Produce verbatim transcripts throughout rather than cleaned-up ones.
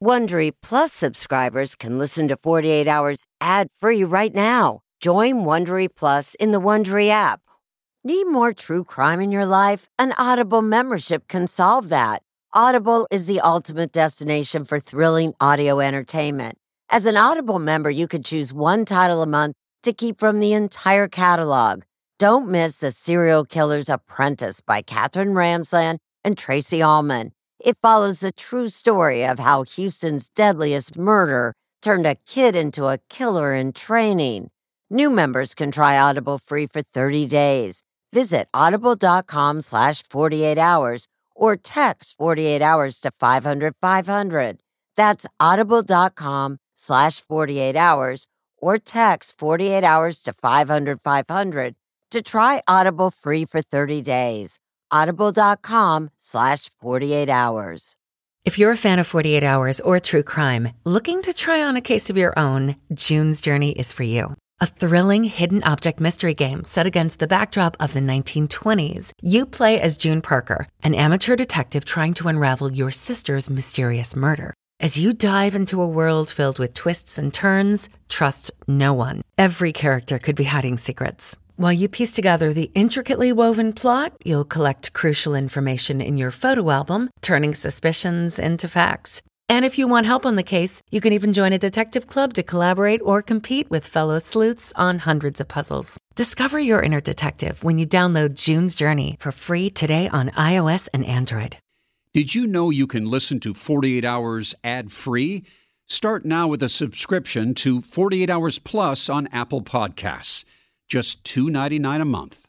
Wondery Plus subscribers can listen to forty-eight hours ad-free right now. Join Wondery Plus in the Wondery app. Need more true crime in your life? An Audible membership can solve that. Audible is the ultimate destination for thrilling audio entertainment. As an Audible member, you can choose one title a month to keep from the entire catalog. Don't miss The Serial Killer's Apprentice by Katherine Ramsland and Tracy Ullman. It follows the true story of how Houston's deadliest murder turned a kid into a killer in training. New members can try Audible free for thirty days. Visit audible.com slash 48 hours or text forty-eight hours to five hundred five hundred. That's audible.com slash 48 hours or text forty-eight hours to five hundred five hundred to try Audible free for thirty days. Audible.com slash 48 hours. If you're a fan of forty-eight hours or true crime, looking to try on a case of your own, June's Journey is for you. A thrilling hidden object mystery game set against the backdrop of the nineteen twenties. You play as June Parker, an amateur detective trying to unravel your sister's mysterious murder. As you dive into a world filled with twists and turns, trust no one. Every character could be hiding secrets. While you piece together the intricately woven plot, you'll collect crucial information in your photo album, turning suspicions into facts. And if you want help on the case, you can even join a detective club to collaborate or compete with fellow sleuths on hundreds of puzzles. Discover your inner detective when you download June's Journey for free today on iOS and Android. Did you know you can listen to forty-eight hours ad-free? Start now with a subscription to forty-eight hours Plus on Apple Podcasts. Just two dollars and ninety-nine cents a month.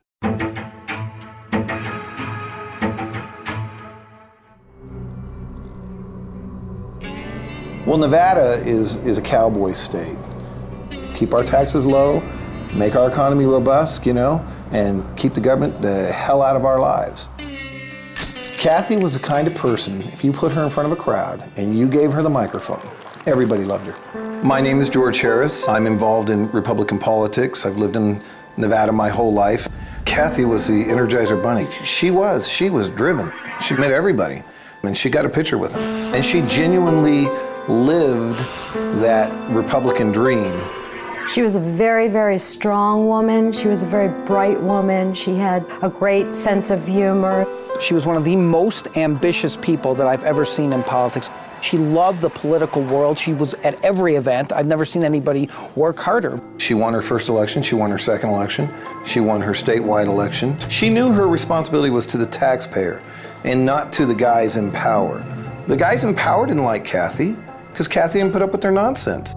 Well, Nevada is, is a cowboy state. Keep our taxes low, make our economy robust, you know, and keep the government the hell out of our lives. Kathy was the kind of person, if you put her in front of a crowd and you gave her the microphone, everybody loved her. My name is George Harris. I'm involved in Republican politics. I've lived in Nevada my whole life. Kathy was the Energizer Bunny. She was, she was driven. She met everybody, and she got a picture with him. And she genuinely lived that Republican dream. She was a very, very strong woman. She was a very bright woman. She had a great sense of humor. She was one of the most ambitious people that I've ever seen in politics. She loved the political world. She was at every event. I've never seen anybody work harder. She won her first election. She won her second election. She won her statewide election. She knew her responsibility was to the taxpayer and not to the guys in power. The guys in power didn't like Kathy because Kathy didn't put up with their nonsense.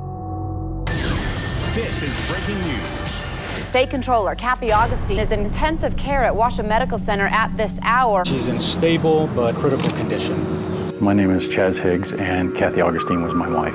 This is breaking news. State Controller Kathy Augustine is in intensive care at Washoe Medical Center at this hour. She's in stable but critical condition. My name is Chaz Higgs, and Kathy Augustine was my wife.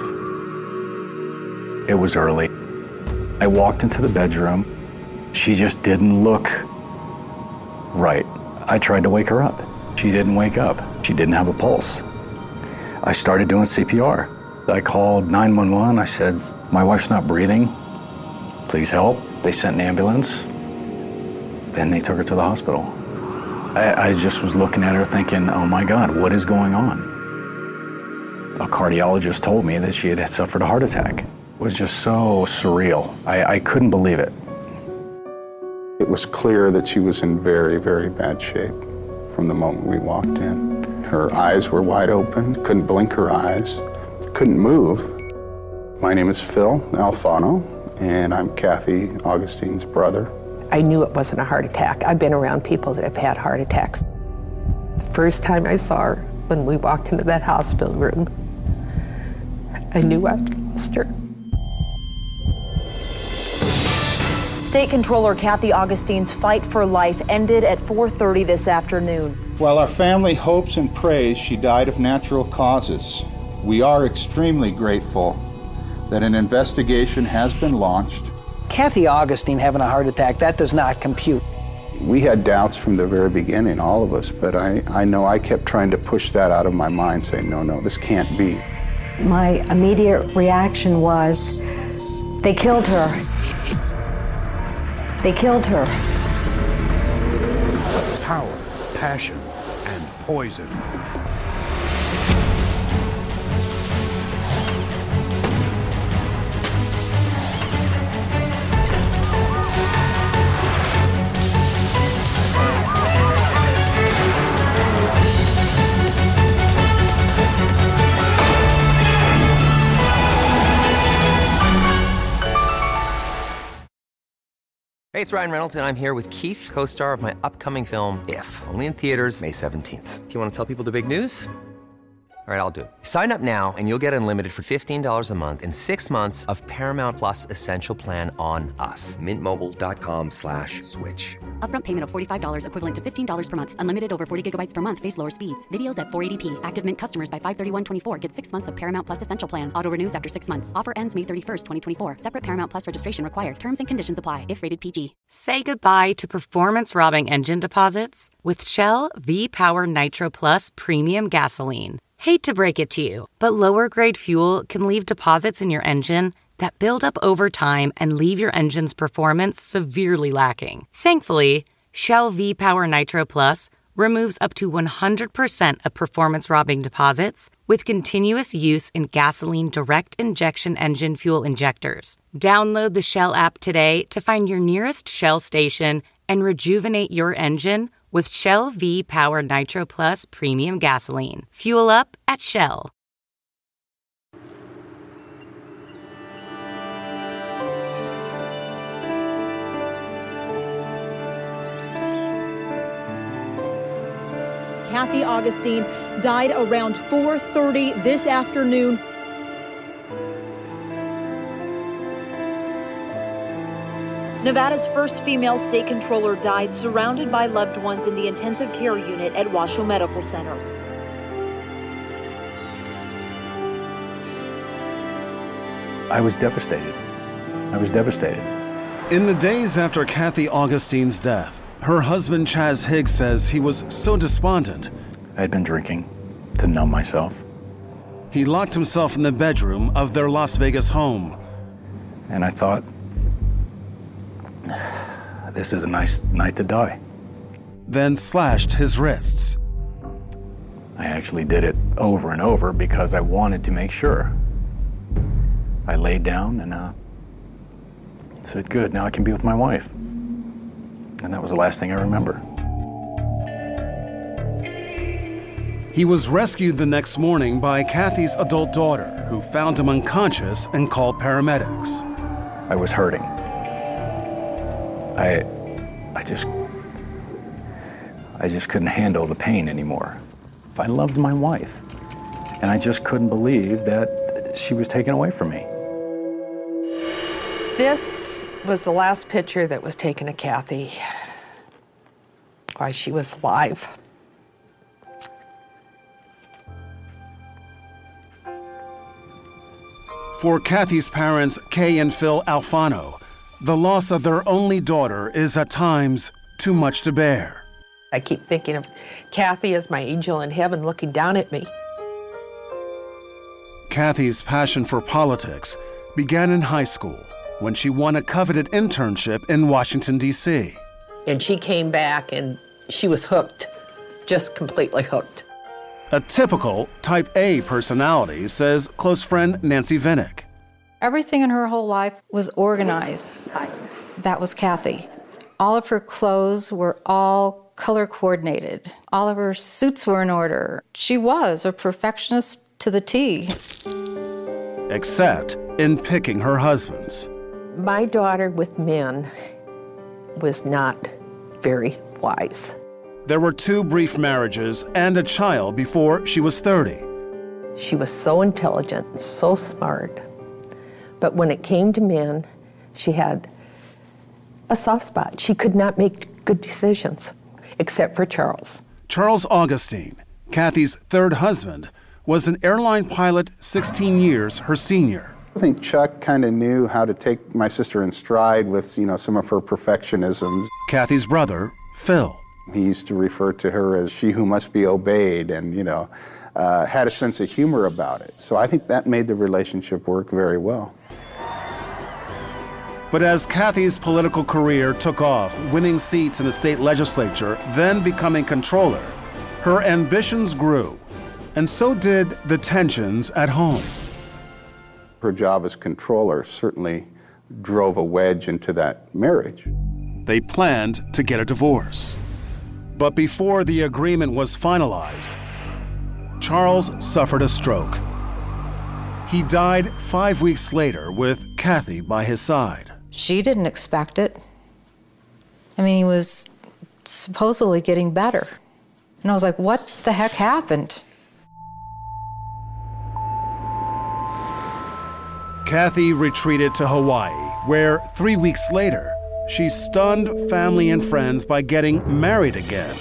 It was early. I walked into the bedroom. She just didn't look right. I tried to wake her up. She didn't wake up. She didn't have a pulse. I started doing C P R. I called nine one one. I said, my wife's not breathing. Please help. They sent an ambulance. Then they took her to the hospital. I, I just was looking at her thinking, oh my God, what is going on? A cardiologist told me that she had suffered a heart attack. It was just so surreal. I, I couldn't believe it. It was clear that she was in very, very bad shape from the moment we walked in. Her eyes were wide open, couldn't blink her eyes, couldn't move. My name is Phil Alfano, and I'm Kathy Augustine's brother. I knew it wasn't a heart attack. I've been around people that have had heart attacks. The first time I saw her, when we walked into that hospital room, I knew I'd lost her. State Controller Kathy Augustine's fight for life ended at four thirty this afternoon. While our family hopes and prays she died of natural causes, we are extremely grateful that an investigation has been launched. Kathy Augustine having a heart attack, that does not compute. We had doubts from the very beginning, all of us, but I, I know I kept trying to push that out of my mind, saying, no, no, this can't be. My immediate reaction was, they killed her. They killed her. Power, passion, and poison. Hey, it's Ryan Reynolds, and I'm here with Keith, co-star of my upcoming film, If, only in theaters May seventeenth. Do you want to tell people the big news? All right, I'll do it. Sign up now and you'll get unlimited for fifteen dollars a month and six months of Paramount Plus Essential Plan on us. Mint Mobile dot com slash switch. Upfront payment of forty-five dollars equivalent to fifteen dollars per month. Unlimited over forty gigabytes per month. Face lower speeds. Videos at four eighty p. Active Mint customers by five thirty-one twenty-four get six months of Paramount Plus Essential Plan. Auto renews after six months. Offer ends May thirty-first, twenty twenty-four. Separate Paramount Plus registration required. Terms and conditions apply if rated P G. Say goodbye to performance-robbing engine deposits with Shell V-Power Nitro Plus Premium Gasoline. Hate to break it to you, but lower-grade fuel can leave deposits in your engine that build up over time and leave your engine's performance severely lacking. Thankfully, Shell V-Power Nitro Plus removes up to one hundred percent of performance-robbing deposits with continuous use in gasoline direct injection engine fuel injectors. Download the Shell app today to find your nearest Shell station and rejuvenate your engine with Shell V-Power Nitro Plus Premium Gasoline. Fuel up at Shell. Kathy Augustine died around four thirty this afternoon. Nevada's first female state controller died surrounded by loved ones in the intensive care unit at Washoe Medical Center. I was devastated. I was devastated. In the days after Kathy Augustine's death, her husband Chaz Higgs says he was so despondent. I had been drinking to numb myself. He locked himself in the bedroom of their Las Vegas home. And I thought, this is a nice night to die. Then slashed his wrists. I actually did it over and over because I wanted to make sure. I laid down and uh, said, good, now I can be with my wife. And that was the last thing I remember. He was rescued the next morning by Kathy's adult daughter, who found him unconscious and called paramedics. I was hurting. I, I just, I just couldn't handle the pain anymore. I loved my wife, and I just couldn't believe that she was taken away from me. This was the last picture that was taken of Kathy while she was alive. For Kathy's parents, Kay and Phil Alfano, the loss of their only daughter is at times too much to bear. I keep thinking of Kathy as my angel in heaven looking down at me. Kathy's passion for politics began in high school when she won a coveted internship in Washington, D C And she came back and she was hooked, just completely hooked. A typical type A personality, says close friend Nancy Vinnick. Everything in her whole life was organized. That was Kathy. All of her clothes were all color coordinated. All of her suits were in order. She was a perfectionist to the T. Except in picking her husbands. My daughter with men was not very wise. There were two brief marriages and a child before she was thirty. She was so intelligent and so smart. But when it came to men, she had a soft spot. She could not make good decisions, except for Charles. Charles Augustine, Kathy's third husband, was an airline pilot sixteen years her senior. I think Chuck kind of knew how to take my sister in stride with, you know, some of her perfectionisms. Kathy's brother, Phil. He used to refer to her as she who must be obeyed and, you know, uh, had a sense of humor about it. So I think that made the relationship work very well. But as Kathy's political career took off, winning seats in the state legislature, then becoming controller, her ambitions grew, and so did the tensions at home. Her job as controller certainly drove a wedge into that marriage. They planned to get a divorce. But before the agreement was finalized, Charles suffered a stroke. He died five weeks later with Kathy by his side. She didn't expect it. I mean, he was supposedly getting better. And I was like, what the heck happened? Kathy retreated to Hawaii, where three weeks later, she stunned family and friends by getting married again.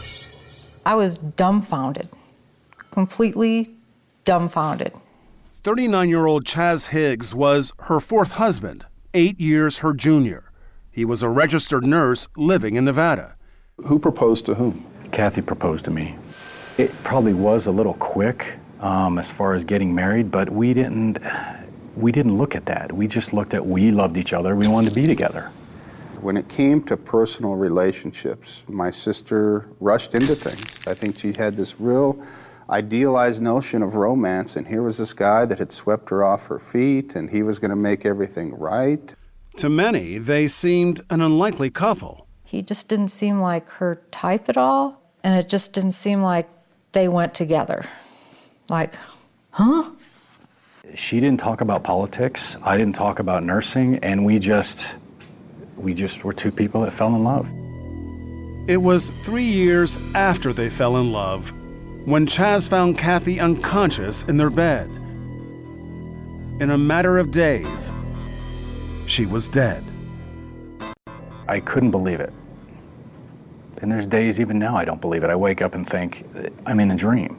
I was dumbfounded, completely dumbfounded. thirty-nine-year-old Chaz Higgs was her fourth husband, eight years her junior. He was a registered nurse living in Nevada. Who proposed to whom? Kathy proposed to me. It probably was a little quick um, as far as getting married, but we didn't, we didn't look at that. We just looked at we loved each other, we wanted to be together. When it came to personal relationships, my sister rushed into things. I think she had this real idealized notion of romance, and here was this guy that had swept her off her feet, and he was going to make everything right. To many, they seemed an unlikely couple. He just didn't seem like her type at all, and it just didn't seem like they went together. Like, huh? She didn't talk about politics, I didn't talk about nursing, and we just, we just were two people that fell in love. It was three years after they fell in love when Chaz found Kathy unconscious in their bed. In a matter of days, she was dead. I couldn't believe it. And there's days even now I don't believe it. I wake up and think, I'm in a dream.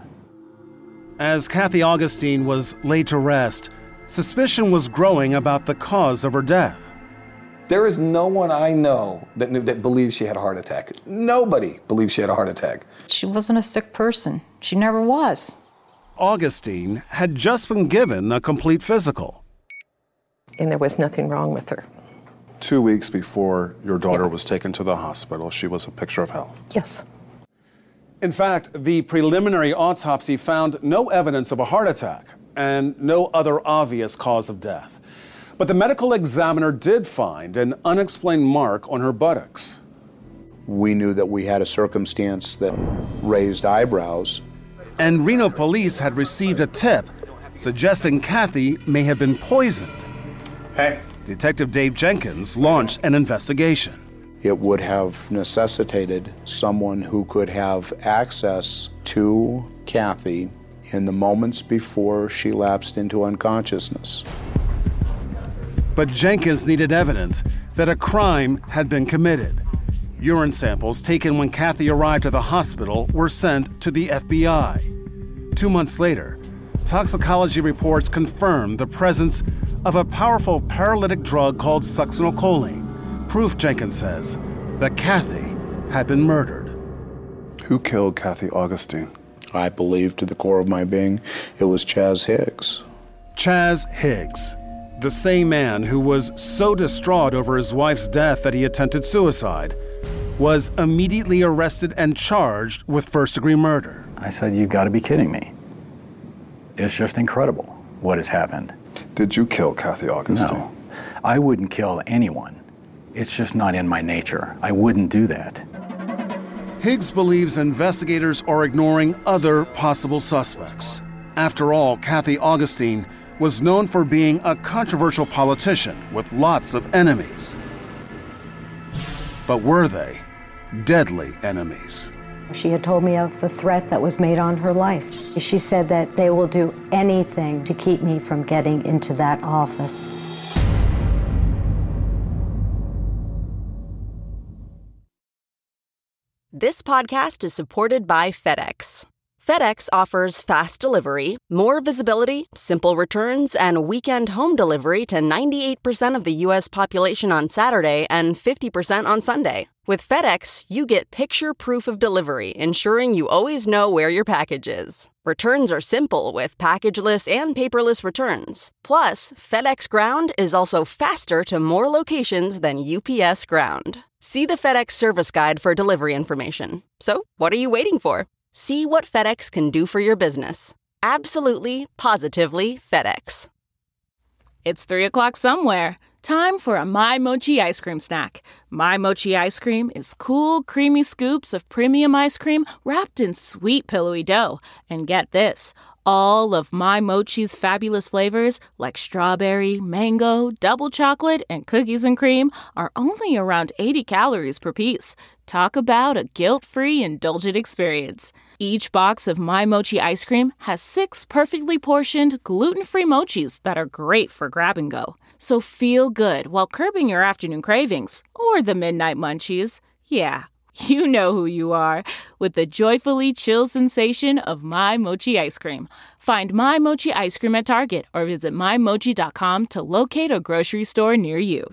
As Kathy Augustine was laid to rest, suspicion was growing about the cause of her death. There is no one I know that, that believes she had a heart attack. Nobody believes she had a heart attack. She wasn't a sick person. She never was. Augustine had just been given a complete physical. And there was nothing wrong with her. Two weeks before your daughter yeah. was taken to the hospital, she was a picture of health. Yes. In fact, the preliminary autopsy found no evidence of a heart attack and no other obvious cause of death. But the medical examiner did find an unexplained mark on her buttocks. We knew that we had a circumstance that raised eyebrows. And Reno police had received a tip suggesting Kathy may have been poisoned. Hey. Detective Dave Jenkins launched an investigation. It would have necessitated someone who could have access to Kathy in the moments before she lapsed into unconsciousness. But Jenkins needed evidence that a crime had been committed. Urine samples taken when Kathy arrived at the hospital were sent to the F B I. Two months later, toxicology reports confirmed the presence of a powerful paralytic drug called succinylcholine. Proof, Jenkins says, that Kathy had been murdered. Who killed Kathy Augustine? I believe to the core of my being it was Chaz Higgs. Chaz Higgs, the same man who was so distraught over his wife's death that he attempted suicide, was immediately arrested and charged with first-degree murder. I said, you've got to be kidding me. It's just incredible what has happened. Did you kill Kathy Augustine? No, I wouldn't kill anyone. It's just not in my nature. I wouldn't do that. Higgs believes investigators are ignoring other possible suspects. After all, Kathy Augustine was known for being a controversial politician with lots of enemies. But were they deadly enemies? She had told me of the threat that was made on her life. She said that they will do anything to keep me from getting into that office. This podcast is supported by FedEx. FedEx offers fast delivery, more visibility, simple returns, and weekend home delivery to ninety-eight percent of the U S population on Saturday and fifty percent on Sunday. With FedEx, you get picture proof of delivery, ensuring you always know where your package is. Returns are simple with packageless and paperless returns. Plus, FedEx Ground is also faster to more locations than U P S Ground. See the FedEx service guide for delivery information. So, what are you waiting for? See what FedEx can do for your business. Absolutely, positively FedEx. It's three o'clock somewhere. Time for a My Mochi ice cream snack. My Mochi ice cream is cool, creamy scoops of premium ice cream wrapped in sweet, pillowy dough. And get this, All of My Mochi's fabulous flavors, like strawberry, mango, double chocolate, and cookies and cream, are only around eighty calories per piece. Talk about a guilt-free, indulgent experience. Each box of My Mochi ice cream has six perfectly portioned, gluten-free mochis that are great for grab and go. So feel good while curbing your afternoon cravings, or the midnight munchies. Yeah, you know who you are, with the joyfully chill sensation of My Mochi ice cream. Find My Mochi ice cream at Target or visit my mochi dot com to locate a grocery store near you.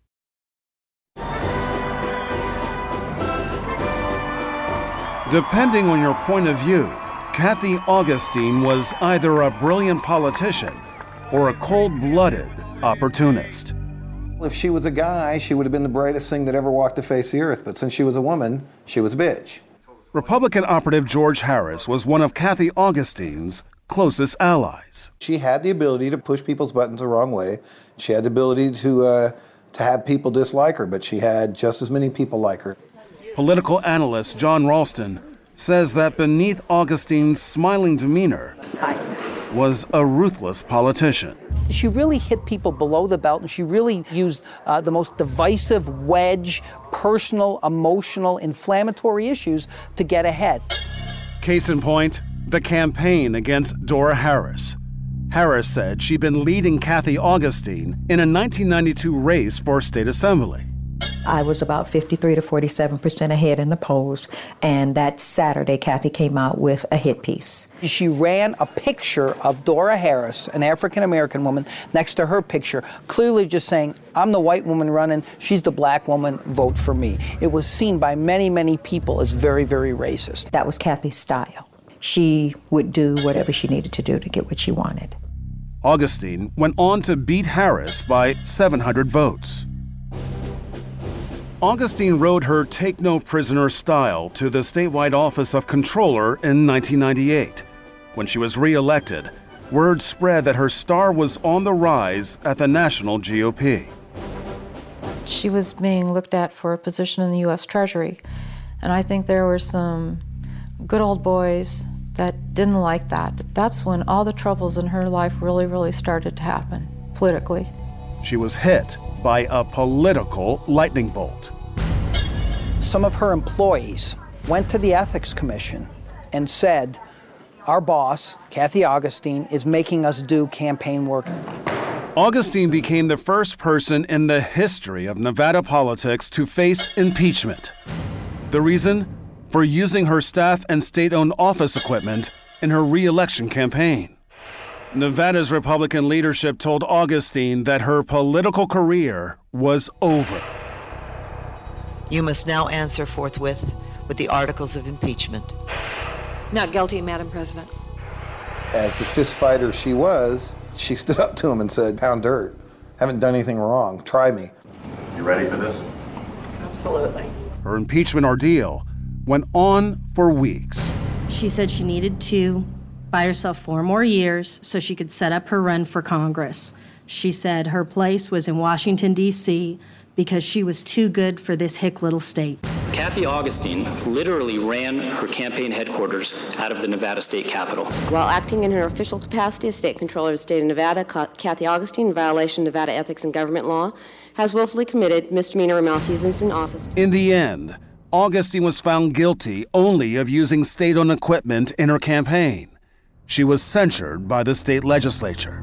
Depending on your point of view, Kathy Augustine was either a brilliant politician or a cold-blooded opportunist. If she was a guy, she would have been the brightest thing that ever walked the face of the earth. But since she was a woman, she was a bitch. Republican operative George Harris was one of Kathy Augustine's closest allies. She had the ability to push people's buttons the wrong way. She had the ability to, uh, to have people dislike her, but she had just as many people like her. Political analyst John Ralston says that beneath Augustine's smiling demeanor was a ruthless politician. She really hit people below the belt, and she really used uh, the most divisive wedge, personal, emotional, inflammatory issues to get ahead. Case in point, the campaign against Dora Harris. Harris said she'd been leading Kathy Augustine in a nineteen ninety-two race for state assembly. I was about fifty-three to forty-seven percent ahead in the polls, and that Saturday, Kathy came out with a hit piece. She ran a picture of Dora Harris, an African-American woman, next to her picture, clearly just saying, I'm the white woman running, she's the black woman, vote for me. It was seen by many, many people as very, very racist. That was Kathy's style. She would do whatever she needed to do to get what she wanted. Augustine went on to beat Harris by seven hundred votes. Augustine rode her take-no-prisoner style to the statewide office of Comptroller in nineteen ninety-eight. When she was re-elected, word spread that her star was on the rise at the national G O P. She was being looked at for a position in the U S Treasury, and I think there were some good old boys that didn't like that. That's when all the troubles in her life really, really started to happen, politically. She was hit by a political lightning bolt. Some of her employees went to the Ethics Commission and said, our boss, Kathy Augustine, is making us do campaign work. Augustine became the first person in the history of Nevada politics to face impeachment. The reason? For using her staff and state-owned office equipment in her re-election campaign. Nevada's Republican leadership told Augustine that her political career was over. You must now answer forthwith with the articles of impeachment. Not guilty, Madam President. As the fist fighter she was, she stood up to him and said, pound dirt. Haven't done anything wrong. Try me. You ready for this? Absolutely. Her impeachment ordeal went on for weeks. She said she needed to buy herself four more years so she could set up her run for Congress. She said her place was in Washington, D C because she was too good for this hick little state. Kathy Augustine literally ran her campaign headquarters out of the Nevada State Capitol. While acting in her official capacity as State Controller of the State of Nevada, Kathy Augustine, in violation of Nevada ethics and government law, has willfully committed misdemeanor or malfeasance in office. In the end, Augustine was found guilty only of using state-owned equipment in her campaign. She was censured by the state legislature.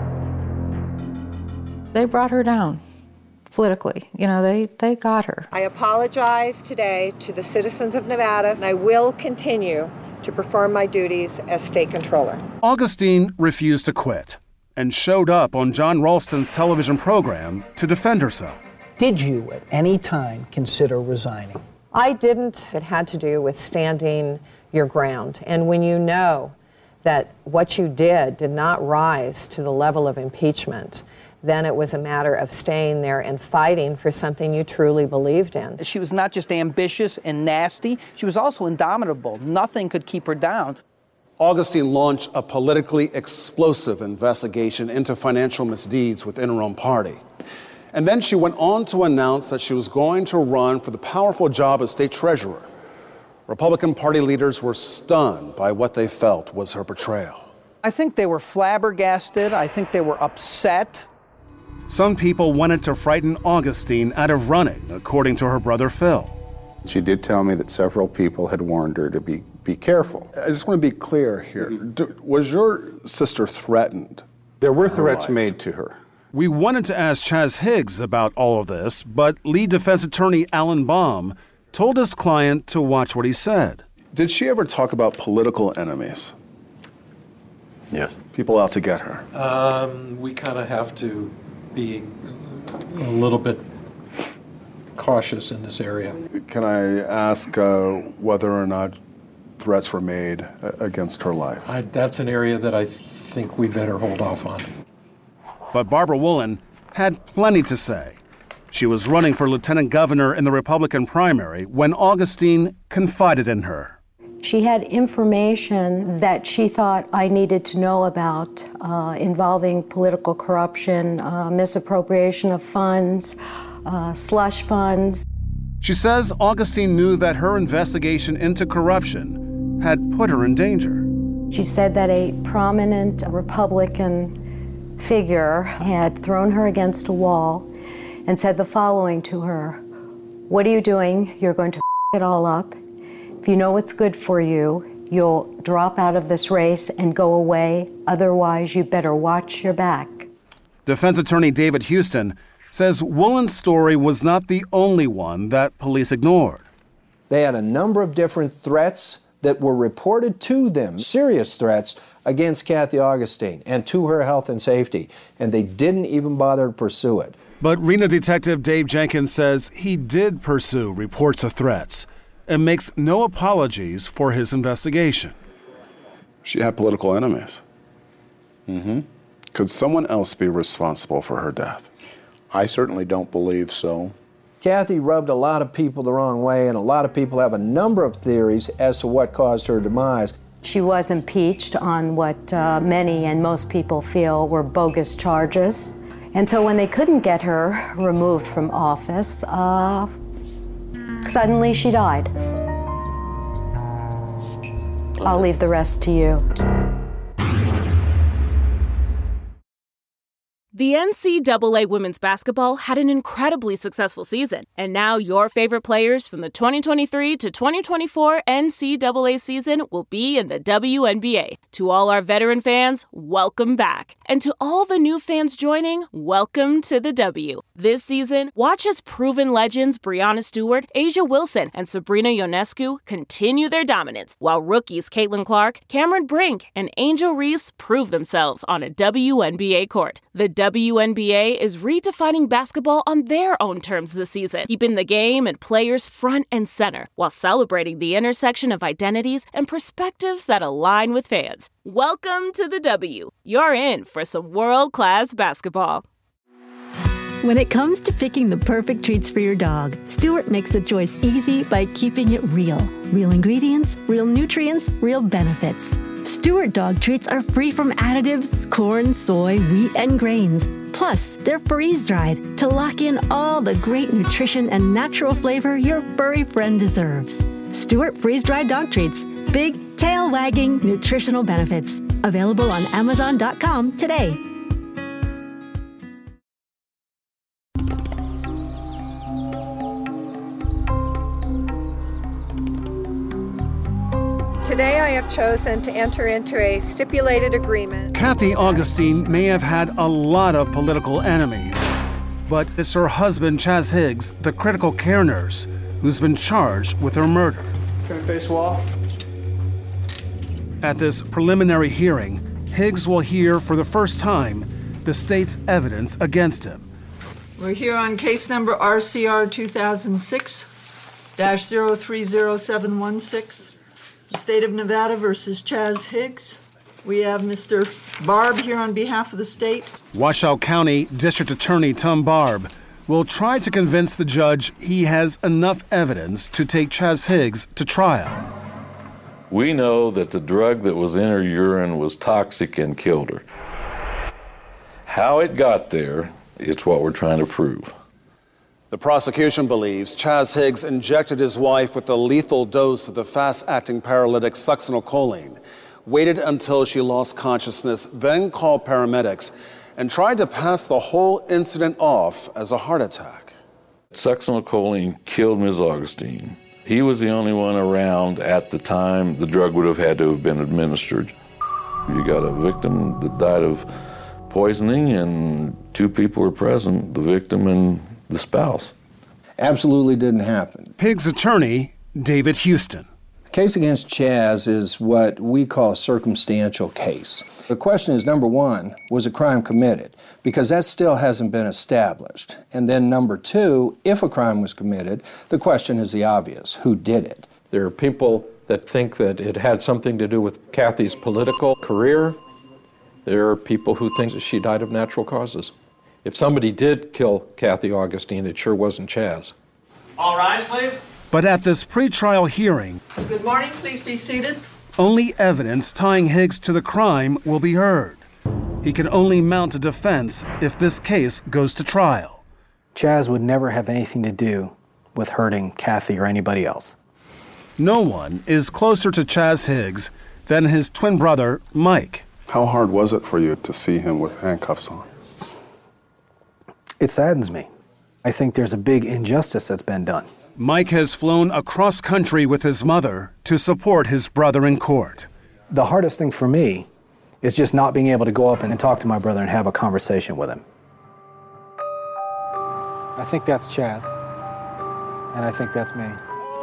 They brought her down politically. You know, they, they got her. I apologize today to the citizens of Nevada, and I will continue to perform my duties as state controller. Augustine refused to quit and showed up on John Ralston's television program to defend herself. Did you at any time consider resigning? I didn't. It had to do with standing your ground. And when you know that what you did did not rise to the level of impeachment, then it was a matter of staying there and fighting for something you truly believed in. She was not just ambitious and nasty, she was also indomitable. Nothing could keep her down. Augustine launched a politically explosive investigation into financial misdeeds within her own party. And then she went on to announce that she was going to run for the powerful job of state treasurer. Republican Party leaders were stunned by what they felt was her betrayal. I think they were flabbergasted. I think they were upset. Some people wanted to frighten Augustine out of running, according to her brother Phil. She did tell me that several people had warned her to be, be careful. I just want to be clear here. Do, was your sister threatened? There were threats made to her. We wanted to ask Chaz Higgs about all of this, but lead defense attorney Alan Baum told his client to watch what he said. Did she ever talk about political enemies? Yes. People out to get her? Um, we kind of have to be a little bit cautious in this area. Can I ask uh, whether or not threats were made uh, against her life? I, that's an area that I think we better hold off on. But Barbara Woolen had plenty to say. She was running for lieutenant governor in the Republican primary when Augustine confided in her. She had information that she thought I needed to know about uh, involving political corruption, uh, misappropriation of funds, uh, slush funds. She says Augustine knew that her investigation into corruption had put her in danger. She said that a prominent Republican figure had thrown her against a wall and said the following to her: "What are you doing? You're going to f it all up. If you know what's good for you, you'll drop out of this race and go away. Otherwise, you better watch your back." Defense attorney David Houston says Woolen's story was not the only one that police ignored. They had a number of different threats that were reported to them, serious threats against Kathy Augustine and to her health and safety, and they didn't even bother to pursue it. But Reno Detective Dave Jenkins says he did pursue reports of threats and makes no apologies for his investigation. She had political enemies. Mm-hmm. Could someone else be responsible for her death? I certainly don't believe so. Kathy rubbed a lot of people the wrong way, and a lot of people have a number of theories as to what caused her demise. She was impeached on what uh, many and most people feel were bogus charges. And so when they couldn't get her removed from office, uh, suddenly she died. I'll leave the rest to you. The N C double A women's basketball had an incredibly successful season, and now your favorite players from the twenty twenty-three to twenty twenty-four N C double A season will be in the W N B A. To all our veteran fans, welcome back. And to all the new fans joining, welcome to the W. This season, watch as proven legends Breanna Stewart, Asia Wilson, and Sabrina Ionescu continue their dominance, while rookies Caitlin Clark, Cameron Brink, and Angel Reese prove themselves on a W N B A court. The W N B A is redefining basketball on their own terms this season, keeping the game and players front and center, while celebrating the intersection of identities and perspectives that align with fans. Welcome to the W. You're in for some world-class basketball. When it comes to picking the perfect treats for your dog, Stewart makes the choice easy by keeping it real. Real ingredients, real nutrients, real benefits. Stewart dog treats are free from additives, corn, soy, wheat, and grains. Plus, they're freeze-dried to lock in all the great nutrition and natural flavor your furry friend deserves. Stewart freeze-dried dog treats. Big, tail-wagging nutritional benefits. Available on Amazon dot com today. Today I have chosen to enter into a stipulated agreement. Kathy Augustine may have had a lot of political enemies, but it's her husband, Chaz Higgs, the critical care nurse, who's been charged with her murder. Turn face wall. At this preliminary hearing, Higgs will hear for the first time the state's evidence against him. We're here on case number R C R two thousand six dash zero three zero seven one six. The State of Nevada versus Chaz Higgs. We have Mister Barb here on behalf of the state. Washoe County District Attorney Tom Barb will try to convince the judge he has enough evidence to take Chaz Higgs to trial. We know that the drug that was in her urine was toxic and killed her. How it got there, it's what we're trying to prove. The prosecution believes Chaz Higgs injected his wife with a lethal dose of the fast-acting paralytic succinylcholine, waited until she lost consciousness, then called paramedics, and tried to pass the whole incident off as a heart attack. Succinylcholine killed Miz Augustine. He was the only one around at the time the drug would have had to have been administered. You got a victim that died of poisoning, and two people were present, the victim and the spouse. Absolutely didn't happen. Higgs' attorney, David Houston. The case against Chaz is what we call a circumstantial case. The question is, number one, was a crime committed? Because that still hasn't been established. And then number two, if a crime was committed, the question is the obvious, who did it? There are people that think that it had something to do with Kathy's political career. There are people who think that she died of natural causes. If somebody did kill Kathy Augustine, it sure wasn't Chaz. All rise, please. But at this pretrial hearing, Good morning, please be seated. only evidence tying Higgs to the crime will be heard. He can only mount a defense if this case goes to trial. Chaz would never have anything to do with hurting Kathy or anybody else. No one is closer to Chaz Higgs than his twin brother, Mike. How hard was it for you to see him with handcuffs on? It saddens me. I think there's a big injustice that's been done. Mike has flown across country with his mother to support his brother in court. The hardest thing for me is just not being able to go up and talk to my brother and have a conversation with him. I think that's Chaz, and I think that's me.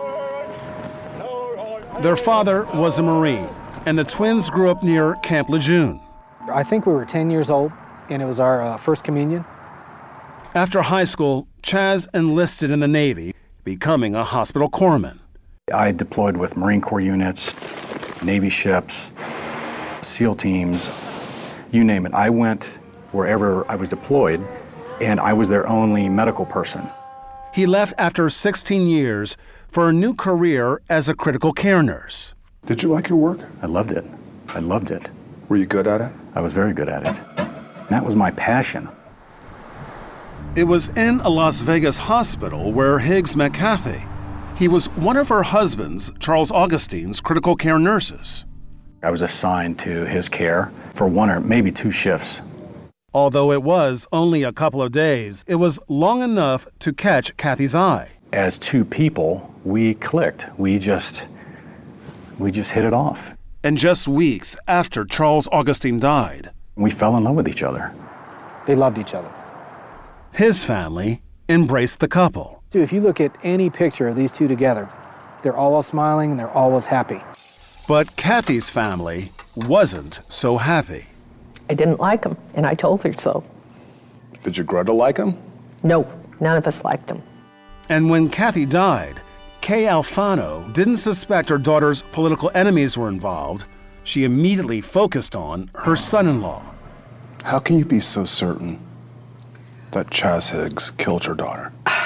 Their father was a Marine, and the twins grew up near Camp Lejeune. I think we were ten years old, and it was our uh, first communion. After high school, Chaz enlisted in the Navy, becoming a hospital corpsman. I deployed with Marine Corps units, Navy ships, SEAL teams, you name it. I went wherever I was deployed, and I was their only medical person. He left after sixteen years for a new career as a critical care nurse. Did you like your work? I loved it. I loved it. Were you good at it? I was very good at it. That was my passion. It was in a Las Vegas hospital where Higgs met Kathy. He was one of her husband's, Charles Augustine's, critical care nurses. I was assigned to his care for one or maybe two shifts. Although it was only a couple of days, it was long enough to catch Kathy's eye. As two people, we clicked. We just, we just hit it off. And just weeks after Charles Augustine died, we fell in love with each other. They loved each other. His family embraced the couple. Dude, if you look at any picture of these two together, they're always smiling and they're always happy. But Kathy's family wasn't so happy. I didn't like him, and I told her so. Did you grow to like him? No, none of us liked him. And when Kathy died, Kay Alfano didn't suspect her daughter's political enemies were involved. She immediately focused on her son-in-law. How can you be so certain that Chaz Higgs killed your daughter?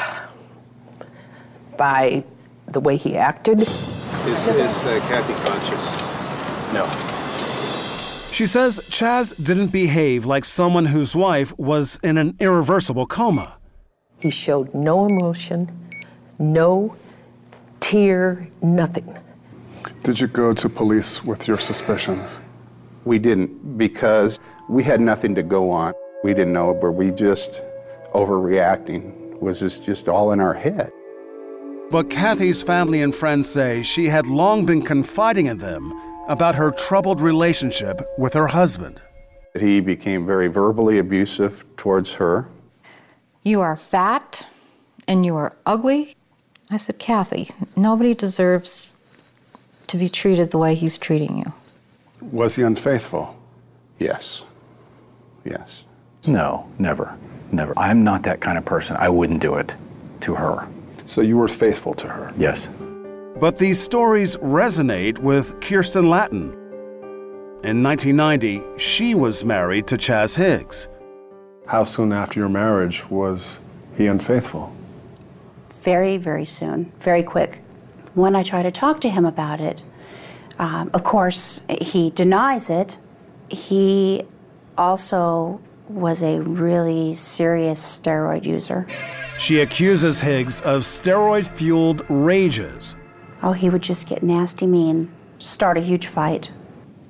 By the way he acted. Is, is uh, Kathy conscious? No. She says Chaz didn't behave like someone whose wife was in an irreversible coma. He showed no emotion, no tear, nothing. Did you go to police with your suspicions? We didn't, because we had nothing to go on. We didn't know, but we just overreacting was just, just all in our head. But Kathy's family and friends say she had long been confiding in them about her troubled relationship with her husband. He became very verbally abusive towards her. You are fat and you are ugly. I said, Kathy, nobody deserves to be treated the way he's treating you. Was he unfaithful? Yes. Yes. No, never, never. I'm not that kind of person. I wouldn't do it to her. So you were faithful to her? Yes. But these stories resonate with Kirsten Latin. In nineteen ninety, she was married to Chaz Higgs. How soon after your marriage was he unfaithful? Very, very soon, very quick. When I try to talk to him about it, um, of course, he denies it. He also was a really serious steroid user. She accuses Higgs of steroid-fueled rages. Oh, he would just get nasty mean, start a huge fight.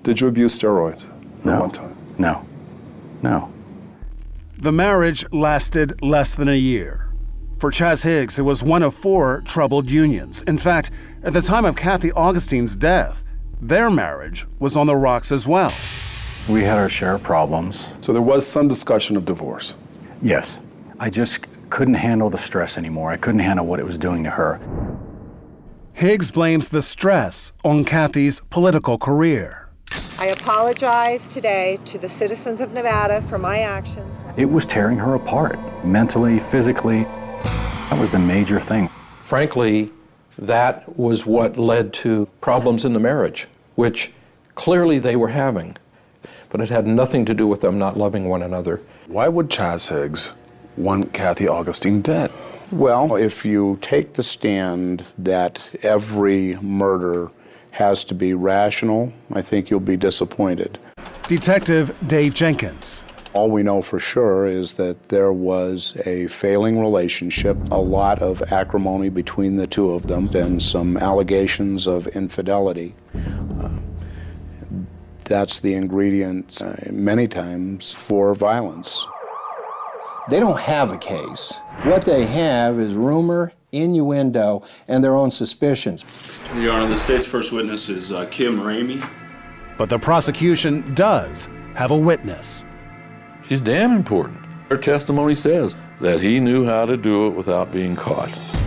Did you abuse steroids at No. one time? No. No. The marriage lasted less than a year. For Chaz Higgs, it was one of four troubled unions. In fact, at the time of Kathy Augustine's death, their marriage was on the rocks as well. We had our share of problems. So there was some discussion of divorce? Yes. I just couldn't handle the stress anymore. I couldn't handle what it was doing to her. Higgs blames the stress on Kathy's political career. I apologize today to the citizens of Nevada for my actions. It was tearing her apart, mentally, physically. That was the major thing. Frankly, that was what led to problems in the marriage, which clearly they were having. But it had nothing to do with them not loving one another. Why would Chaz Higgs want Kathy Augustine dead? Well, if you take the stand that every murder has to be rational, I think you'll be disappointed. Detective Dave Jenkins. All we know for sure is that there was a failing relationship, a lot of acrimony between the two of them, and some allegations of infidelity. Uh, that's the ingredient uh, many times for violence. They don't have a case. What they have is rumor, innuendo, and their own suspicions. Your Honor, the state's first witness is uh, Kim Ramey. But the prosecution does have a witness. She's damn important. Her testimony says that he knew how to do it without being caught.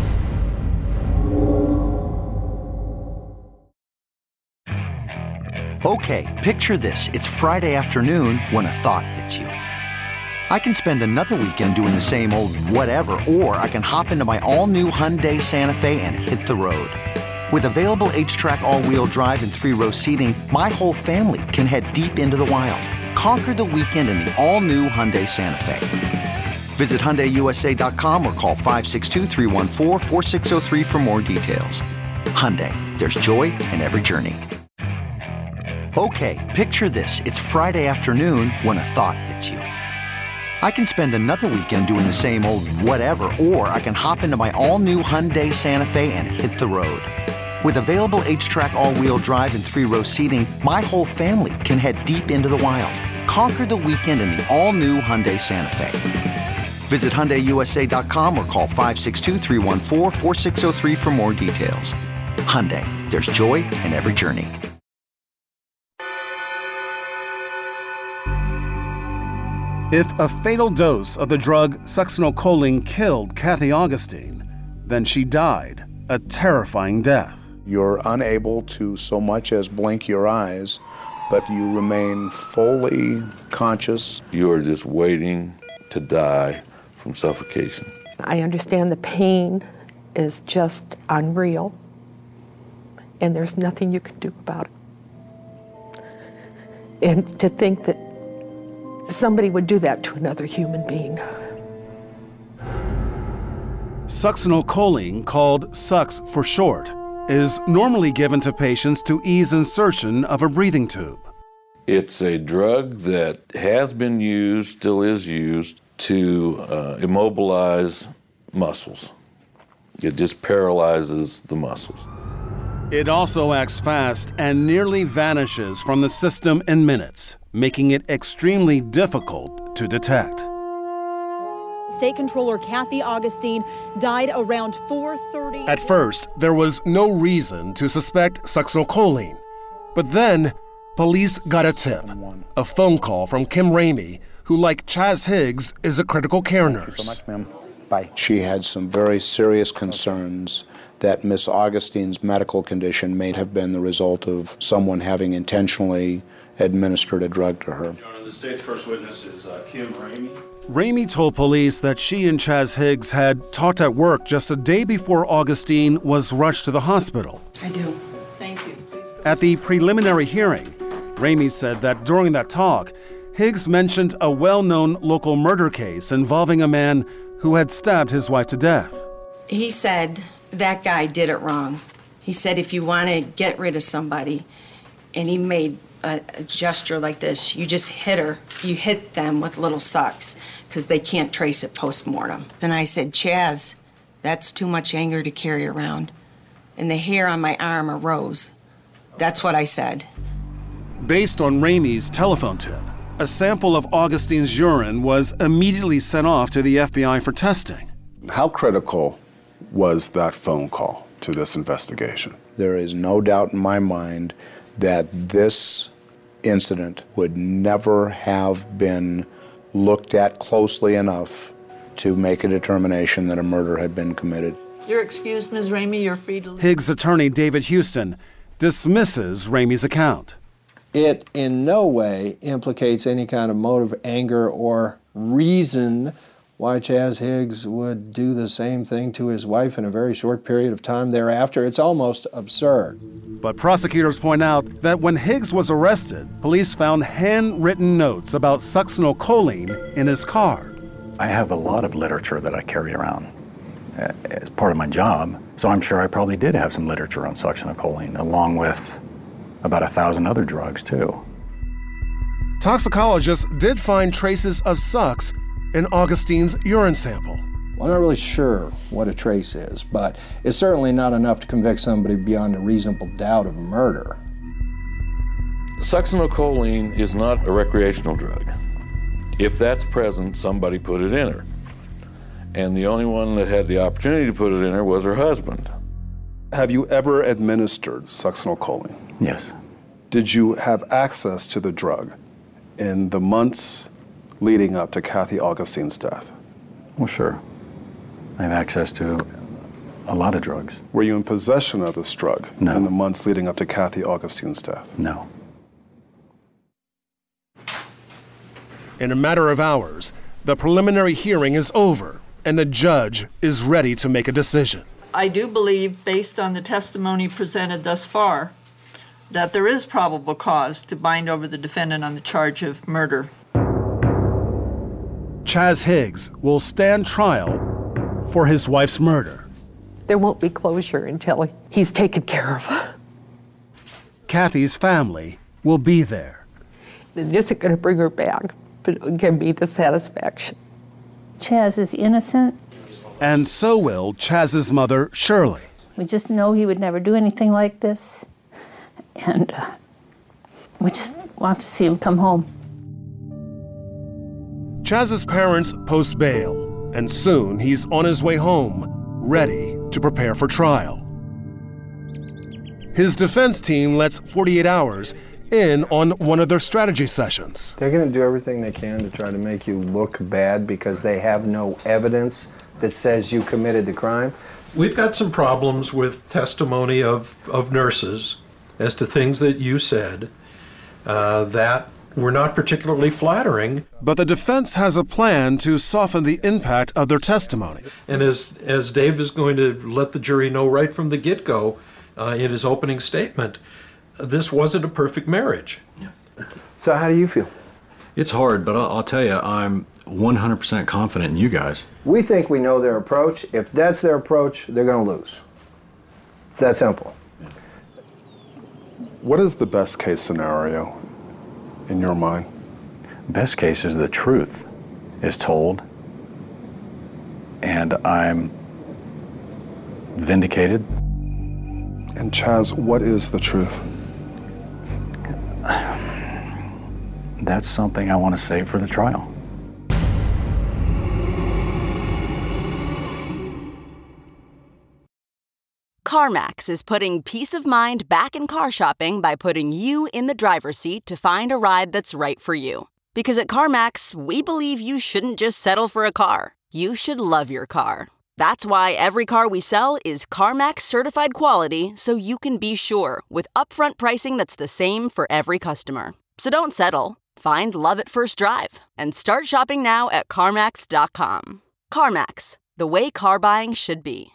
Okay, picture this. It's Friday afternoon when a thought hits you. I can spend another weekend doing the same old whatever, or I can hop into my all-new Hyundai Santa Fe and hit the road. With available H-Track all-wheel drive and three-row seating, my whole family can head deep into the wild. Conquer the weekend in the all-new Hyundai Santa Fe. Visit Hyundai U S A dot com or call five six two, three one four, four six zero three for more details. Hyundai, there's joy in every journey. Okay, picture this. It's Friday afternoon when a thought hits you. I can spend another weekend doing the same old whatever, or I can hop into my all-new Hyundai Santa Fe and hit the road. With available H-Track all-wheel drive and three-row seating, my whole family can head deep into the wild. Conquer the weekend in the all-new Hyundai Santa Fe. Visit Hyundai U S A dot com or call five six two, three one four, four six zero three for more details. Hyundai, there's joy in every journey. If a fatal dose of the drug succinylcholine killed Kathy Augustine, then she died a terrifying death. You're unable to so much as blink your eyes, but you remain fully conscious. You are just waiting to die from suffocation. I understand the pain is just unreal, and there's nothing you can do about it. And to think that somebody would do that to another human being. Succinylcholine, called Sux for short, is normally given to patients to ease insertion of a breathing tube. It's a drug that has been used, still is used, to uh, immobilize muscles. It just paralyzes the muscles. It also acts fast and nearly vanishes from the system in minutes, making it extremely difficult to detect. State Controller Kathy Augustine died around four thirty. At first, there was no reason to suspect succinylcholine. But then, police got a tip, a phone call from Kim Ramey, who, like Chaz Higgs, is a critical care nurse. Thank you so much, ma'am. Bye. She had some very serious concerns that Miss Augustine's medical condition may have been the result of someone having intentionally administered a drug to her. Your Honor, the state's first witness is uh, Kim Ramey. Ramey told police that she and Chaz Higgs had talked at work just a day before Augustine was rushed to the hospital. I do. Thank you. At the preliminary hearing, Ramey said that during that talk, Higgs mentioned a well-known local murder case involving a man who had stabbed his wife to death. He said that guy did it wrong. He said if you want to get rid of somebody, and he made a, a gesture like this, you just hit her, you hit them with little sucks, because they can't trace it post-mortem. Then I said, Chaz, that's too much anger to carry around. And the hair on my arm arose. That's what I said. Based on Ramey's telephone tip, a sample of Augustine's urine was immediately sent off to the F B I for testing. How critical was that phone call to this investigation? There is no doubt in my mind that this incident would never have been looked at closely enough to make a determination that a murder had been committed. You're excused, Miz Ramey. You're free to leave. Higgs attorney David Houston dismisses Ramey's account. It in no way implicates any kind of motive, anger, or reason why Chaz Higgs would do the same thing to his wife in a very short period of time thereafter. It's almost absurd. But prosecutors point out that when Higgs was arrested, police found handwritten notes about succinylcholine in his car. I have a lot of literature that I carry around as part of my job, so I'm sure I probably did have some literature on succinylcholine, along with about a thousand other drugs, too. Toxicologists did find traces of Sux in Augustine's urine sample. Well, I'm not really sure what a trace is, but it's certainly not enough to convict somebody beyond a reasonable doubt of murder. Succinylcholine is not a recreational drug. If that's present, somebody put it in her. And the only one that had the opportunity to put it in her was her husband. Have you ever administered succinylcholine? Yes. Did you have access to the drug in the months leading up to Kathy Augustine's death? Well, sure. I have access to a lot of drugs. Were you in possession of this drug No. in the months leading up to Kathy Augustine's death? No. In a matter of hours, the preliminary hearing is over, and the judge is ready to make a decision. I do believe, based on the testimony presented thus far, that there is probable cause to bind over the defendant on the charge of murder. Chaz Higgs will stand trial for his wife's murder. There won't be closure until he's taken care of. Kathy's family will be there. It isn't going to bring her back, but it can be the satisfaction. Chaz is innocent. And so will Chaz's mother, Shirley. We just know he would never do anything like this. And uh, we just want to see him come home. Chaz's parents post bail, and soon he's on his way home, ready to prepare for trial. His defense team lets forty-eight hours in on one of their strategy sessions. They're going to do everything they can to try to make you look bad because they have no evidence that says you committed the crime. We've got some problems with testimony of, of nurses as to things that you said uh, that were not particularly flattering. But the defense has a plan to soften the impact of their testimony. And as, as Dave is going to let the jury know right from the get-go uh, in his opening statement, this wasn't a perfect marriage. So how do you feel? It's hard, but I'll, I'll tell you, I'm one hundred percent confident in you guys. We think we know their approach. If that's their approach, they're going to lose. It's that simple. What is the best case scenario in your mind? Best case is the truth is told, and I'm vindicated. And Chaz, what is the truth? That's something I want to save for the trial. CarMax is putting peace of mind back in car shopping by putting you in the driver's seat to find a ride that's right for you. Because at CarMax, we believe you shouldn't just settle for a car. You should love your car. That's why every car we sell is CarMax certified quality, so you can be sure with upfront pricing that's the same for every customer. So don't settle. Find love at first drive and start shopping now at CarMax dot com. CarMax, the way car buying should be.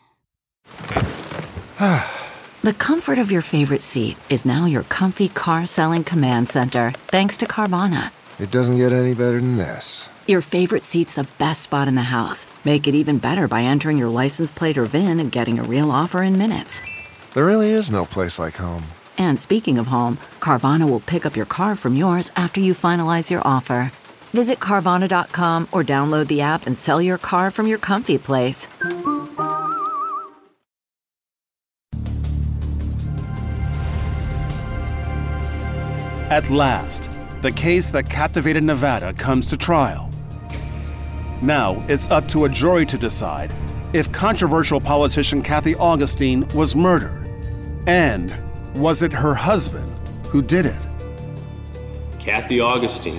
The comfort of your favorite seat is now your comfy car selling command center, thanks to Carvana. It doesn't get any better than this. Your favorite seat's the best spot in the house. Make it even better by entering your license plate or V I N and getting a real offer in minutes. There really is no place like home. And speaking of home, Carvana will pick up your car from yours after you finalize your offer. Visit Carvana dot com or download the app and sell your car from your comfy place. At last, the case that captivated Nevada comes to trial. Now, it's up to a jury to decide if controversial politician Kathy Augustine was murdered. And was it her husband who did it? Kathy Augustine,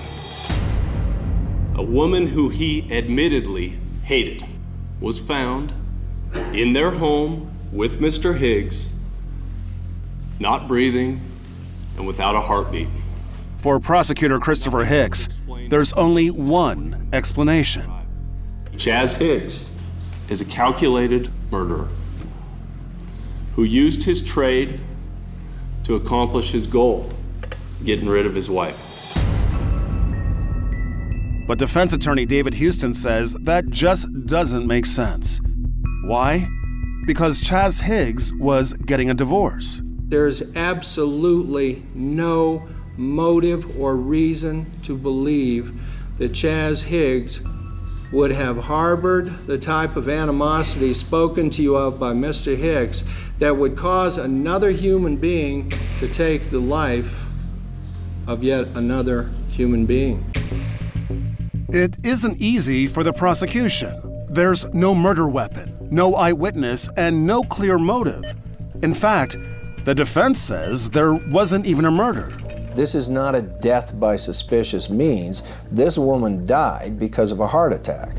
a woman who he admittedly hated, was found in their home with Mister Higgs, not breathing and without a heartbeat. For prosecutor Christopher Hicks, there's only one explanation. Chaz Higgs is a calculated murderer who used his trade to accomplish his goal, getting rid of his wife. But defense attorney David Houston says that just doesn't make sense. Why? Because Chaz Higgs was getting a divorce. There's absolutely no motive or reason to believe that Chaz Higgs would have harbored the type of animosity spoken to you of by Mister Hicks that would cause another human being to take the life of yet another human being. It isn't easy for the prosecution. There's no murder weapon, no eyewitness, and no clear motive. In fact, the defense says there wasn't even a murder. This is not a death by suspicious means. This woman died because of a heart attack.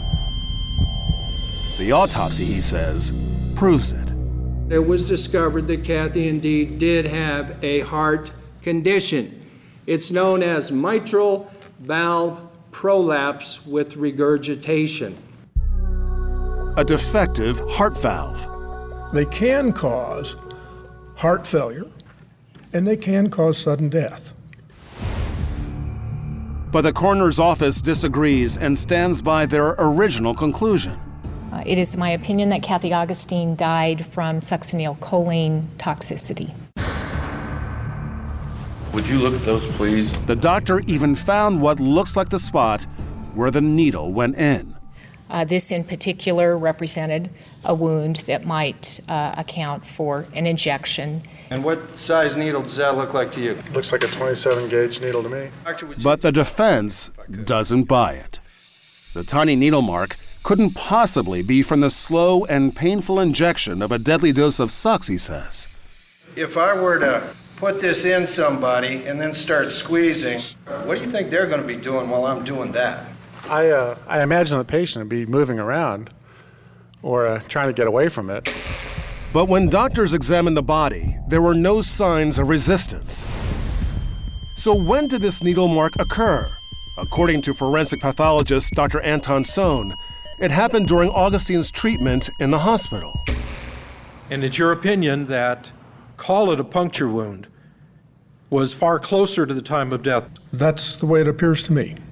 The autopsy, he says, proves it. It was discovered that Kathy indeed did have a heart condition. It's known as mitral valve prolapse with regurgitation. A defective heart valve. They can cause heart failure, and they can cause sudden death. But the coroner's office disagrees and stands by their original conclusion. Uh, it is my opinion that Kathy Augustine died from succinylcholine toxicity. Would you look at those, please? The doctor even found what looks like the spot where the needle went in. Uh, this in particular represented a wound that might uh, account for an injection. And what size needle does that look like to you? Looks like a twenty-seven gauge needle to me. But the defense doesn't buy it. The tiny needle mark couldn't possibly be from the slow and painful injection of a deadly dose of Sux, he says. If I were to put this in somebody and then start squeezing, what do you think they're going to be doing while I'm doing that? I, uh, I imagine the patient would be moving around or uh, trying to get away from it. But when doctors examined the body, there were no signs of resistance. So when did this needle mark occur? According to forensic pathologist Doctor Anton Sohn, it happened during Augustine's treatment in the hospital. And it's your opinion that, call it a puncture wound, was far closer to the time of death? That's the way it appears to me.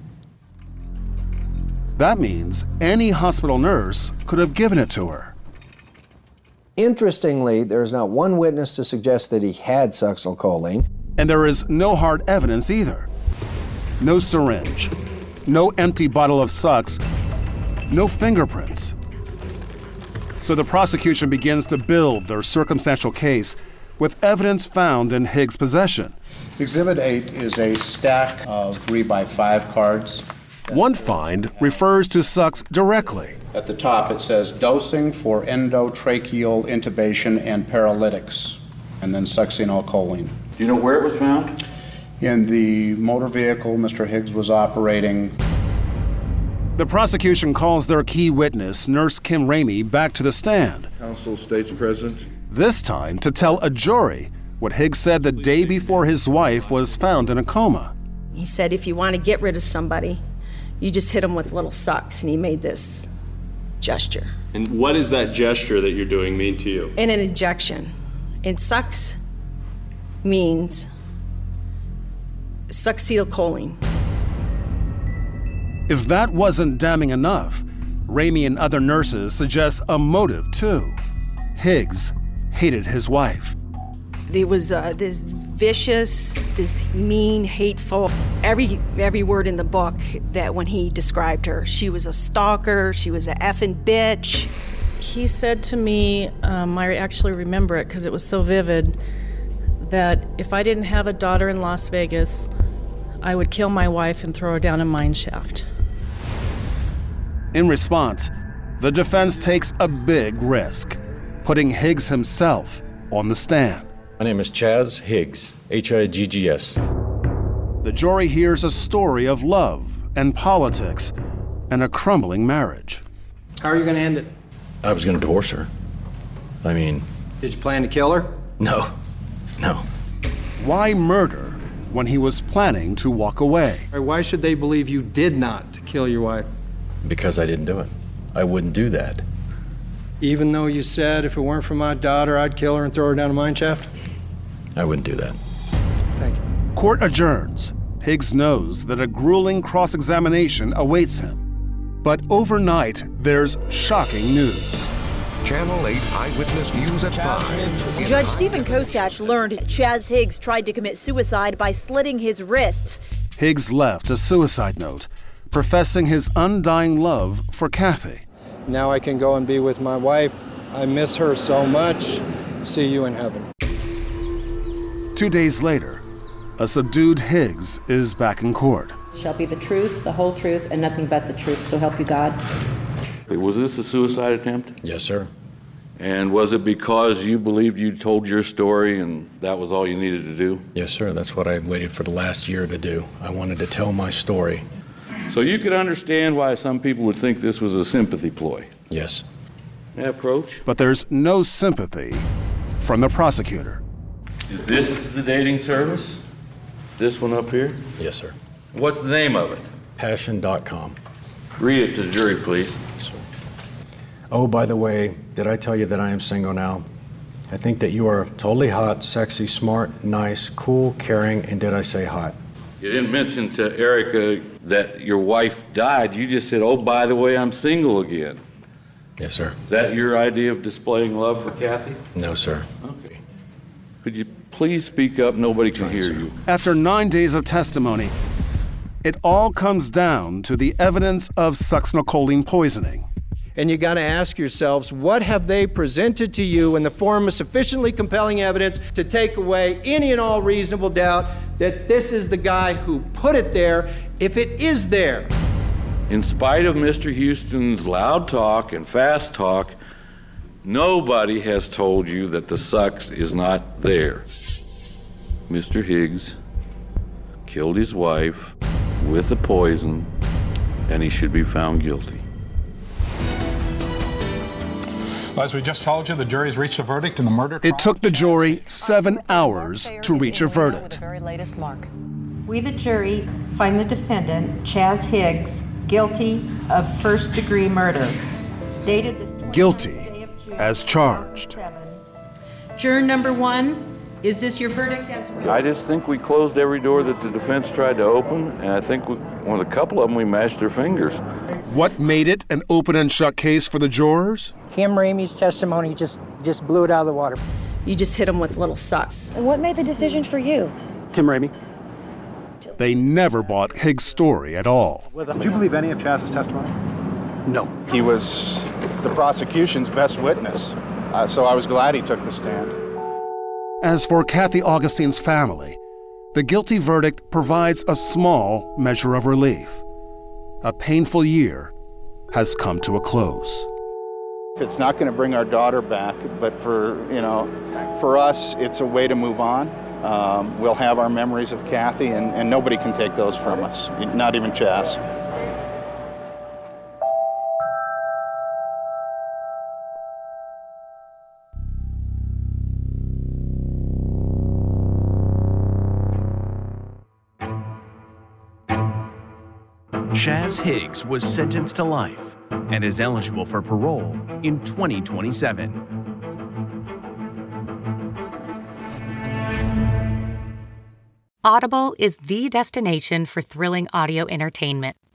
That means any hospital nurse could have given it to her. Interestingly, there's not one witness to suggest that he had succinylcholine. And there is no hard evidence either. No syringe, no empty bottle of Sux, no fingerprints. So the prosecution begins to build their circumstantial case with evidence found in Higgs' possession. Exhibit eight is a stack of three by five cards. One find refers to Sux directly. At the top it says dosing for endotracheal intubation and paralytics, and then succinylcholine. Do you know where it was found? In the motor vehicle Mister Higgs was operating. The prosecution calls their key witness, Nurse Kim Ramey, back to the stand. Counsel states present. This time to tell a jury what Higgs said the day before his wife was found in a coma. He said, if you want to get rid of somebody, you just hit him with little Sux, and he made this gesture. And what does that gesture that you're doing mean to you? And an injection. And Sux means succinylcholine. If that wasn't damning enough, Ramey and other nurses suggest a motive too. Higgs hated his wife. There was uh, this vicious, this mean, hateful, every every word in the book that when he described her. She was a stalker, she was a effing bitch. He said to me, um, I actually remember it because it was so vivid, that if I didn't have a daughter in Las Vegas, I would kill my wife and throw her down a mine shaft. In response, the defense takes a big risk, putting Higgs himself on the stand. My name is Chaz Higgs, H I G G S. The jury hears a story of love and politics and a crumbling marriage. How are you going to end it? I was going to divorce her. I mean... Did you plan to kill her? No. No. Why murder when he was planning to walk away? Why should they believe you did not kill your wife? Because I didn't do it. I wouldn't do that. Even though you said if it weren't for my daughter, I'd kill her and throw her down a mine shaft? I wouldn't do that. Thank you. Court adjourns. Higgs knows that a grueling cross-examination awaits him. But overnight, there's shocking news. Channel eight Eyewitness News at five. Judge Stephen Kosach learned Chaz Higgs tried to commit suicide by slitting his wrists. Higgs left a suicide note, professing his undying love for Kathy. Now I can go and be with my wife. I miss her so much. See you in heaven. Two days later, a subdued Higgs is back in court. Shall be the truth, the whole truth, and nothing but the truth, so help you God. Was this a suicide attempt? Yes, sir. And was it because you believed you told your story and that was all you needed to do? Yes, sir. That's what I waited for the last year to do. I wanted to tell my story. So you could understand why some people would think this was a sympathy ploy? Yes. That approach? But there's no sympathy from the prosecutor. Is this the dating service? This one up here? Yes, sir. What's the name of it? Passion dot com. Read it to the jury, please. Yes, sir. Oh, by the way, did I tell you that I am single now? I think that you are totally hot, sexy, smart, nice, cool, caring, and did I say hot? You didn't mention to Erica that your wife died. You just said, oh, by the way, I'm single again. Yes, sir. Is that your idea of displaying love for Kathy? No, sir. Okay. Could you please speak up? Nobody can hear you. After nine days of testimony, it all comes down to the evidence of succinylcholine poisoning. And you got to ask yourselves, what have they presented to you in the form of sufficiently compelling evidence to take away any and all reasonable doubt that this is the guy who put it there, if it is there? In spite of Mister Houston's loud talk and fast talk, nobody has told you that the sucks is not there. Mister Higgs killed his wife with the poison, and he should be found guilty. Well, as we just told you, the jury's reached a verdict in the murder trial. It took the jury seven hours to reach a verdict. Very latest mark. We, the jury, find the defendant, Chaz Higgs, guilty of first-degree murder. Dated this Guilty as charged. Juror number one, is this your verdict as well? I just think we closed every door that the defense tried to open, and I think we, on a couple of them we mashed their fingers. What made it an open and shut case for the jurors? Kim Ramey's testimony just, just blew it out of the water. You just hit them with little sucks. And what made the decision for you? Kim Ramey. They never bought Higgs' story at all. Did you believe any of Chaz's testimony? No. He was the prosecution's best witness, uh, so I was glad he took the stand. As for Kathy Augustine's family, the guilty verdict provides a small measure of relief. A painful year has come to a close. It's not going to bring our daughter back, but for, you know, for us, it's a way to move on. Um, we'll have our memories of Kathy, and, and nobody can take those from us, not even Chaz. Chaz Higgs was sentenced to life and is eligible for parole in twenty twenty-seven. Audible is the destination for thrilling audio entertainment.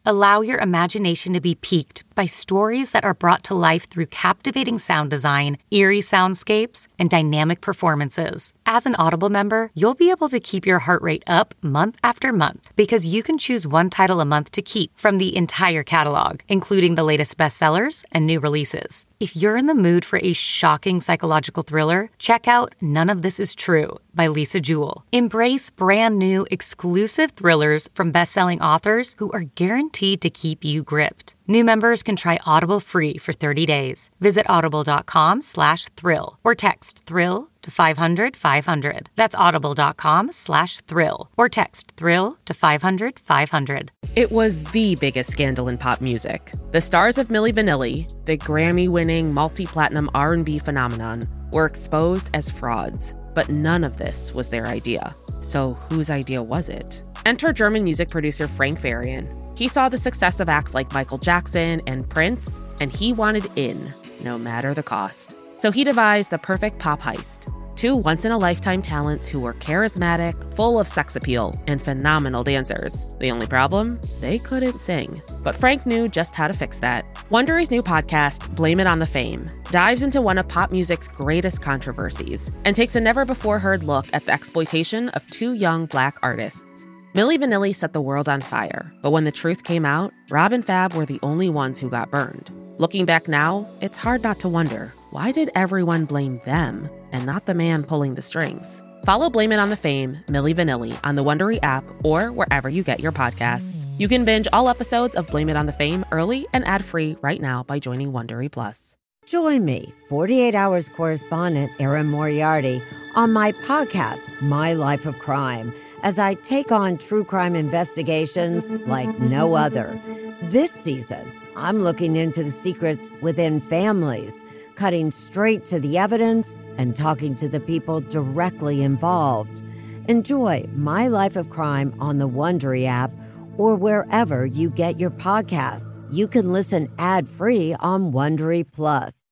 Allow your imagination to be piqued by stories that are brought to life through captivating sound design, eerie soundscapes, and dynamic performances. As an Audible member, you'll be able to keep your heart rate up month after month because you can choose one title a month to keep from the entire catalog, including the latest bestsellers and new releases. If you're in the mood for a shocking psychological thriller, check out None of This Is True by Lisa Jewell. Embrace brand new, exclusive thrillers from best-selling authors who are guaranteed to keep you gripped. New members can try Audible free for thirty days. Visit audible.com slash thrill or text thrill to five hundred five hundred. That's audible.com slash thrill or text thrill to five hundred five hundred. It was the biggest scandal in pop music. The stars of Milli Vanilli, the Grammy-winning multi-platinum R and B phenomenon, were exposed as frauds. But none of this was their idea. So whose idea was it? Enter German music producer Frank Farian. He saw the success of acts like Michael Jackson and Prince, and he wanted in, no matter the cost. So he devised the perfect pop heist. Two once-in-a-lifetime talents who were charismatic, full of sex appeal, and phenomenal dancers. The only problem? They couldn't sing. But Frank knew just how to fix that. Wondery's new podcast, Blame It on the Fame, dives into one of pop music's greatest controversies and takes a never-before-heard look at the exploitation of two young Black artists. Milli Vanilli set the world on fire, but when the truth came out, Rob and Fab were the only ones who got burned. Looking back now, it's hard not to wonder, why did everyone blame them and not the man pulling the strings? Follow Blame It on the Fame, Milli Vanilli, on the Wondery app or wherever you get your podcasts. You can binge all episodes of Blame It on the Fame early and ad-free right now by joining Wondery Plus. Join me, forty-eight hours correspondent Erin Moriarty, on my podcast, My Life of Crime, as I take on true crime investigations like no other. This season, I'm looking into the secrets within families, cutting straight to the evidence and talking to the people directly involved. Enjoy My Life of Crime on the Wondery app or wherever you get your podcasts. You can listen ad-free on Wondery Plus.